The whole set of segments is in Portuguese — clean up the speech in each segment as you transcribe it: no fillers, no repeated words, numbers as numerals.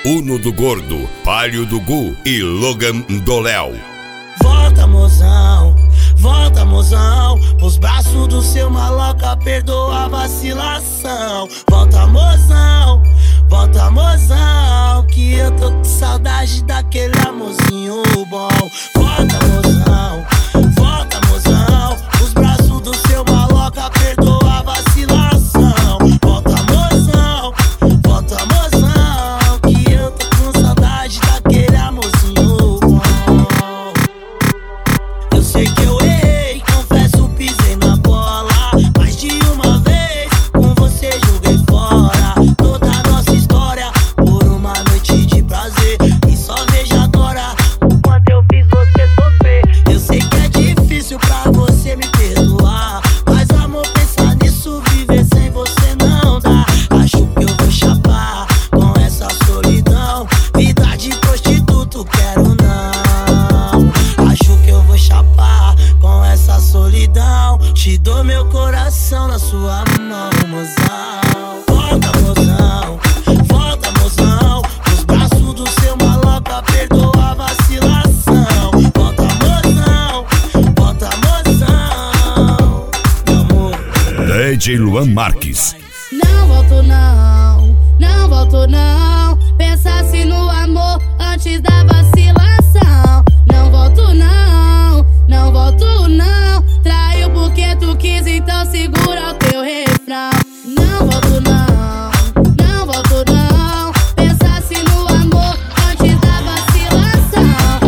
Uno do Gordo, Palio do Gu e Logan do Léo. Volta mozão, os braços do seu maloca, perdoa a vacilação. Volta mozão, que eu tô com saudade daquele amorzinho bom. Volta mozão, os braços do seu maloca, perdoa a vacilação. Volta mozão, que eu tô com saudade daquele amorzinho bom. Eu sei que eu errei, confesso, pisei na bola. Mais de uma vez, com você joguei fora toda a nossa história por uma noite de prazer. E só veja agora o quanto eu fiz você sofrer. Eu sei que é difícil pra você me perdoar, mas amor, pensar nisso, viver sem você não dá. Acho que eu vou chapar com essa solidão. Vida de prostituto, quero não. Acho que eu vou chapar com essa solidão. Te dou meu coração na sua mão, mozão. Volta mozão, os braços do seu maloca, perdoa a vacilação. Volta mozão, meu amor. DJ Luan Marques. Não volto não. Pensasse no amor antes da vacilação. Não volto não. Traiu porque tu quis, então segura o teu refrão. Não volto não. Pensasse no amor antes da vacilação.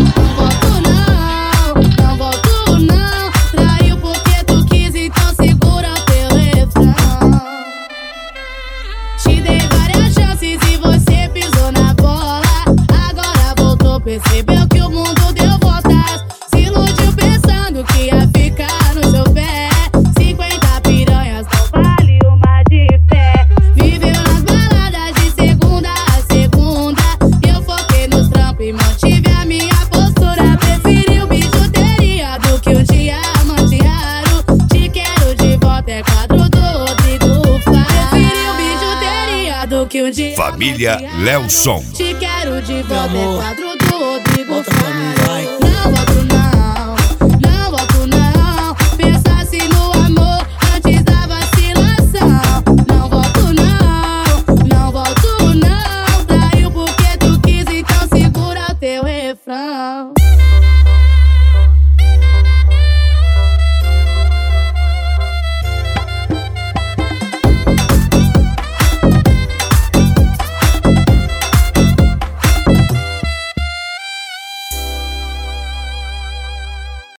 Não volto não. Traiu porque tu quis, então segura o teu refrão. Te dei várias chances e você pisou na bola. Agora voltou, percebeu que o mundo deu voltas. Se iludiu pensando que ia ficar no seu pé. 50 piranhas não vale uma de fé. Viveu nas baladas de segunda a segunda. Eu foquei nos trampos e mantive a minha postura. Preferiu bijuteria do que um diamante raro. Te quero de volta, é quadro do Rodrigo Faro. Preferiu bijuteria do que um diamante Família raro. Léo Som. Te quero de volta, é quadro do Rodrigo Volta pra mim, vai. Faro.